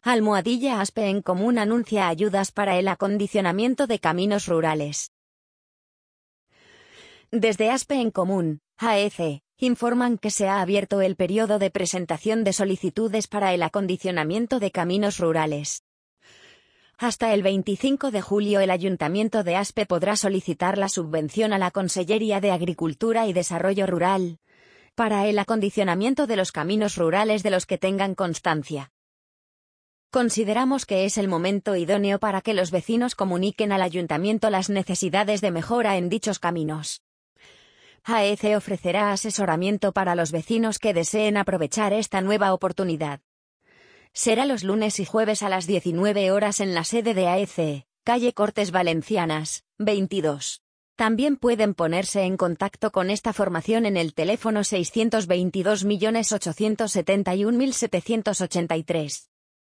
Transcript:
Almohadilla ASPE en Común anuncia ayudas para el acondicionamiento de caminos rurales. Desde ASPE en Común, AEC, informan que se ha abierto el periodo de presentación de solicitudes para el acondicionamiento de caminos rurales. Hasta el 25 de julio el Ayuntamiento de ASPE podrá solicitar la subvención a la Consellería de Agricultura y Desarrollo Rural para el acondicionamiento de los caminos rurales de los que tengan constancia. Consideramos que es el momento idóneo para que los vecinos comuniquen al Ayuntamiento las necesidades de mejora en dichos caminos. AEC ofrecerá asesoramiento para los vecinos que deseen aprovechar esta nueva oportunidad. Será los lunes y jueves a las 19 horas en la sede de AEC, calle Cortes Valencianas, 22. También pueden ponerse en contacto con esta formación en el teléfono 622.871.783.